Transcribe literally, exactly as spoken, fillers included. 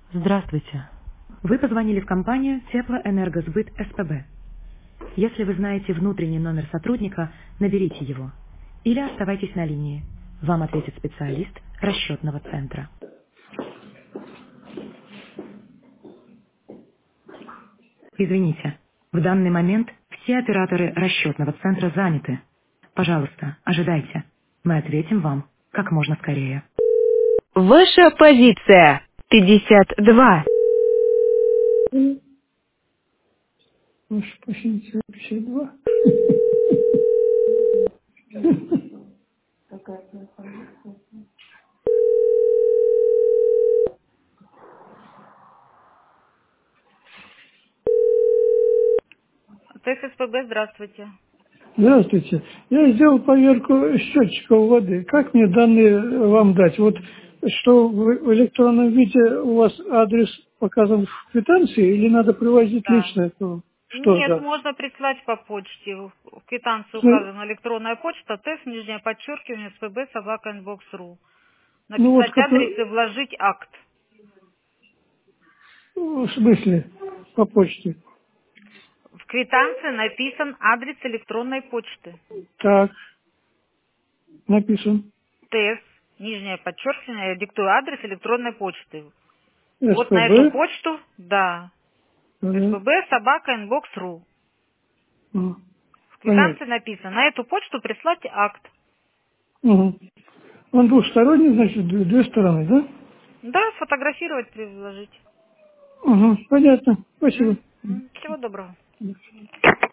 Здравствуйте. Вы позвонили в компанию Теплоэнергосбыт СПБ. Если вы знаете внутренний номер сотрудника, наберите его. Или оставайтесь на линии. Вам ответит специалист расчетного центра. Извините, в данный момент все операторы расчетного центра заняты. Пожалуйста, ожидайте. Мы ответим вам как можно скорее. Ваша позиция пятьдесят два. Ваша позиция пятьдесят два. ТССПБ, здравствуйте. Здравствуйте. Я сделал поверку счетчиков воды. Как мне данные вам дать? Вот что в электронном виде у вас адрес показан в квитанции или надо привозить Да. лично? Это что Нет, за? можно прислать по почте. В в квитанции Ну, указана электронная почта, ТЭС, нижнее подчеркивание, СПБ, собака, инбокс.ру. ну вот Написать как адрес вы- и вложить акт. в смысле по почте? В квитанции написан адрес электронной почты. Так, написан. ТЭС, нижнее подчеркивание, я диктую адрес электронной почты. Вот на эту СПБ. почту, да, Ага. СПБ, собака, инбокс.ру. Ага. В Понятно. квитанции написано, на эту почту прислать акт. Угу. Он двухсторонний, значит, две две стороны, да? Да, сфотографировать, приложить. Угу. Понятно. Спасибо. М, м, Всего доброго.